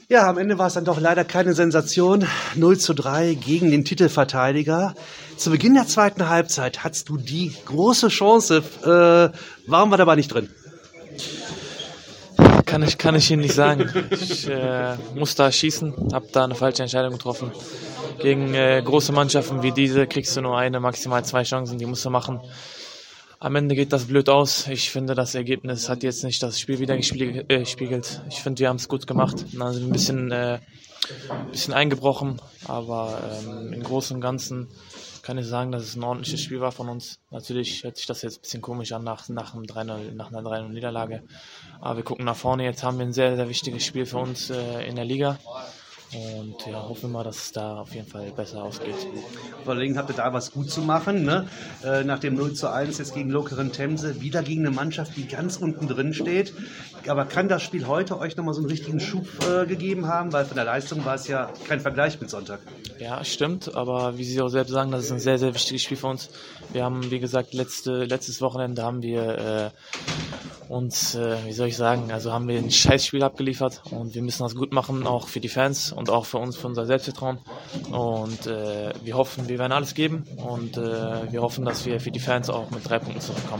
Ja, am Ende war es dann doch leider keine Sensation. 0:3 gegen den Titelverteidiger. Zu Beginn der zweiten Halbzeit hattest du die große Chance. Warum war dabei nicht drin? Kann ich Ihnen nicht sagen. Ich muss da schießen, habe da eine falsche Entscheidung getroffen. Gegen große Mannschaften wie diese kriegst du nur eine, maximal 2 Chancen, die musst du machen. Am Ende geht das blöd aus. Ich finde, das Ergebnis hat jetzt nicht das Spiel wieder gespiegelt. Ich finde, wir haben es gut gemacht. Dann sind wir ein bisschen eingebrochen, aber im Großen und Ganzen kann ich sagen, dass es ein ordentliches Spiel war von uns. Natürlich hört sich das jetzt ein bisschen komisch an nach einer 3-0 Niederlage. Aber wir gucken nach vorne. Jetzt haben wir ein sehr, sehr wichtiges Spiel für uns in der Liga. Und ja, hoffen wir mal, dass es da auf jeden Fall besser ausgeht. Vor allem habt ihr da was gut zu machen, ne? Nach dem 0:1 jetzt gegen Lokeren Temse, wieder gegen eine Mannschaft, die ganz unten drin steht. Aber kann das Spiel heute euch nochmal so einen richtigen Schub gegeben haben? Weil von der Leistung war es ja kein Vergleich mit Sonntag. Ja, stimmt, aber wie Sie auch selbst sagen, das ist ein sehr, sehr wichtiges Spiel für uns. Wir haben, wie gesagt, letztes Wochenende haben wir uns, haben wir ein Scheißspiel abgeliefert und wir müssen das gut machen, auch für die Fans und auch für uns, für unser Selbstvertrauen. Und wir hoffen, wir werden alles geben und wir hoffen, dass wir für die Fans auch mit 3 Punkten zurückkommen.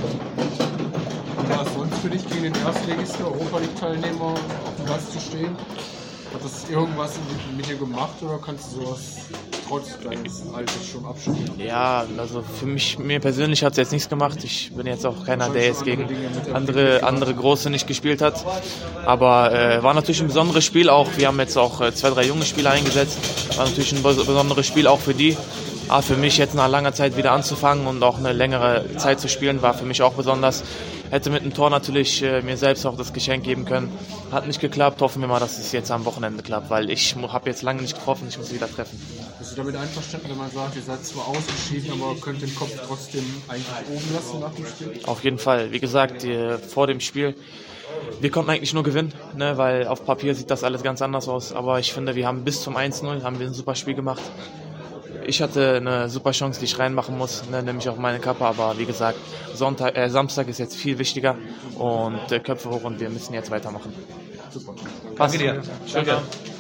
War es sonst für dich gegen den Erstligisten, Europa League-Teilnehmer auf dem Platz zu stehen? Hat das irgendwas mit dir gemacht oder kannst du sowas trotz deines Alters schon abschütteln? Ja, also mir persönlich hat es jetzt nichts gemacht. Ich bin jetzt auch keiner, der jetzt gegen andere Große nicht gespielt hat. Aber war natürlich ein besonderes Spiel auch. Wir haben jetzt auch 2, 3 junge Spieler eingesetzt. War natürlich ein besonderes Spiel auch für die. Aber für mich jetzt nach langer Zeit wieder anzufangen und auch eine längere Zeit zu spielen, war für mich auch besonders. Hätte mit einem Tor natürlich mir selbst auch das Geschenk geben können. Hat nicht geklappt. Hoffen wir mal, dass es jetzt am Wochenende klappt, weil ich habe jetzt lange nicht getroffen. Ich muss wieder treffen. Bist du damit einverstanden, wenn man sagt, ihr seid zwar ausgeschieden, aber könnt den Kopf trotzdem eigentlich oben lassen nach dem Spiel? Auf jeden Fall. Wie gesagt, vor dem Spiel, wir konnten eigentlich nur gewinnen, ne, weil auf Papier sieht das alles ganz anders aus. Aber ich finde, wir haben bis zum 1:0 ein super Spiel gemacht. Ich hatte eine super Chance, die ich reinmachen muss, ne, nämlich auf meine Kappe. Aber wie gesagt, Samstag ist jetzt viel wichtiger und Köpfe hoch und wir müssen jetzt weitermachen. Super. Danke dir. Danke.